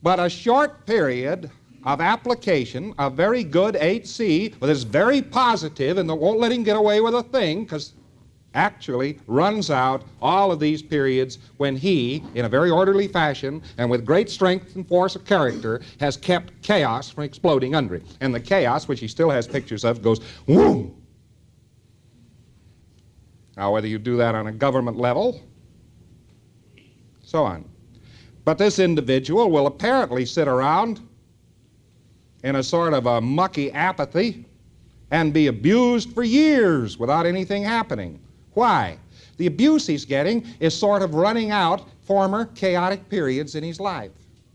But a short period of application of very good HC that is very positive and that won't let him get away with a thing, because actually runs out all of these periods when he, in a very orderly fashion and with great strength and force of character, has kept chaos from exploding under him. And the chaos, which he still has pictures of, goes whoom. Now, whether you do that on a government level, so on. But this individual will apparently sit around in a sort of a mucky apathy and be abused for years without anything happening. Why? The abuse he's getting is sort of running out former chaotic periods in his life.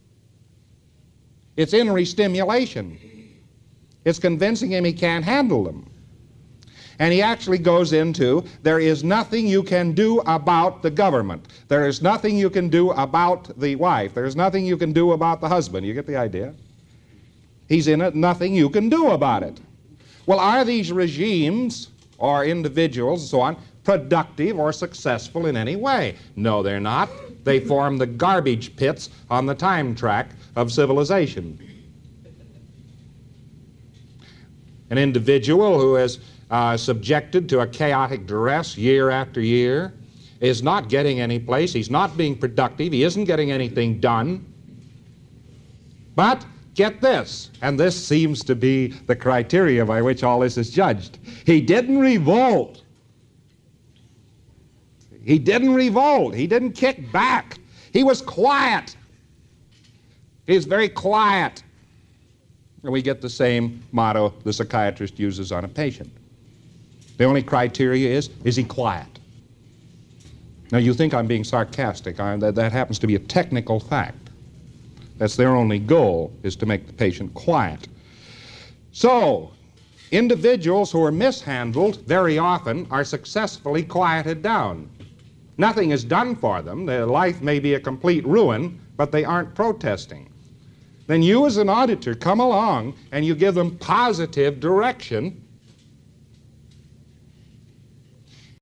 It's in re-stimulation. It's convincing him he can't handle them. And he actually goes into, there is nothing you can do about the government. There is nothing you can do about the wife. There is nothing you can do about the husband. You get the idea? He's in it, nothing you can do about it. Well, are these regimes or individuals and so on productive or successful in any way? No, they're not. They form the garbage pits on the time track of civilization. An individual who is subjected to a chaotic duress year after year is not getting any place. He's not being productive. He isn't getting anything done. But get this, and this seems to be the criteria by which all this is judged. He didn't revolt. He didn't revolt. He didn't kick back. He was quiet. He was very quiet. And we get the same motto the psychiatrist uses on a patient. The only criteria is he quiet? Now, you think I'm being sarcastic. That happens to be a technical fact. That's their only goal, is to make the patient quiet. So, individuals who are mishandled very often are successfully quieted down. Nothing is done for them. Their life may be a complete ruin, but they aren't protesting. Then you as an auditor come along and you give them positive direction,